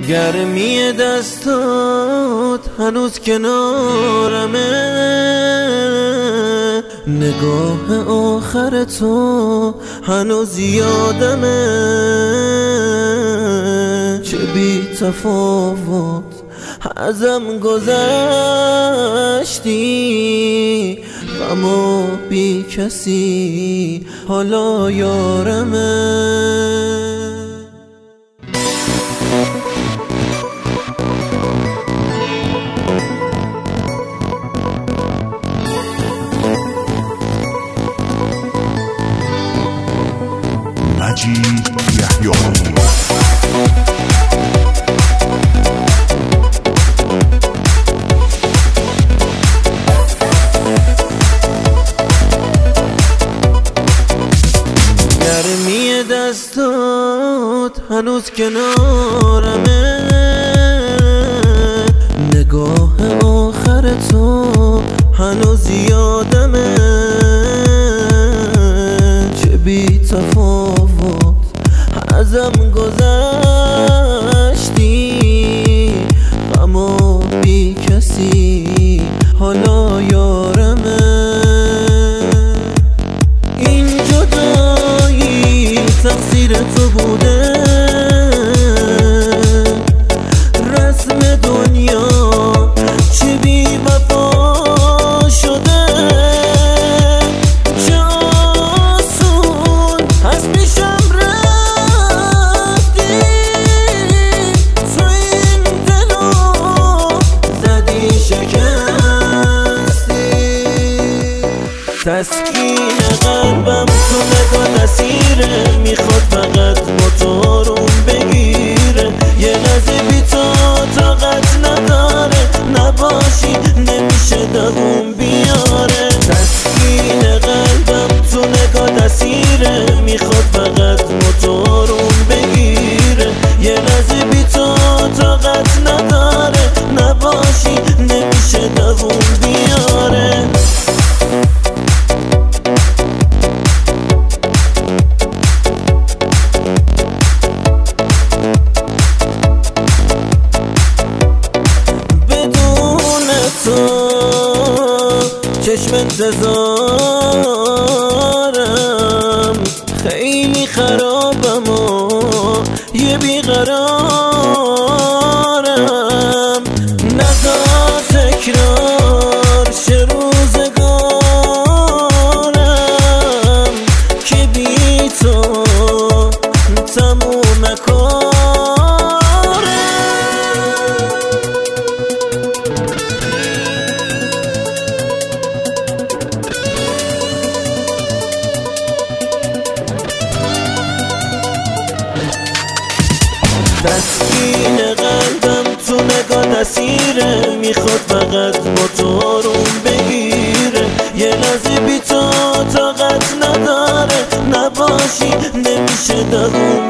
گرمی دستات هنوز کنارمه، نگاه آخر تو هنوز یادمه. چه بی تفاوت ازم گذشتی، اما بی کسی حالا یارمه. مجید یحیایی گرمی دستات هنوز کنارمه، نگاه آخر تو هنوز یادمه. چه بی تفاوت ازم گذشتی، اما بی کسی حالا یارمه. این جدایی تقصیر تو بوده، رسم دنیا چه بی وفا شده. چه آسون از پیشم رفتی، تو این دلو زدی شکستی. تسکین قلبم تو نگاه نصیره، میخواد فقط موتورم بگیره. یه لحظه بی تو طاقت نداره، نباشی نمیشه دووم بیاره. تسکین قلبم تو نگاه نصیره، میخواد فقط موتورم بگیره. یه لحظه بی تو طاقت نداره، نباشی نمیشه دووم بیاره. چشم انتظارم خیلی خرابم و یه بیقرارم. نذار تکرار شه روزگارم، که بی تو تموم کارم. تسکین قلبم تو نگاه نصیره، میخواد فقط موتورم بگیره. یه لحظه بی تو طاقت نداره، نباشی نمیشه دووم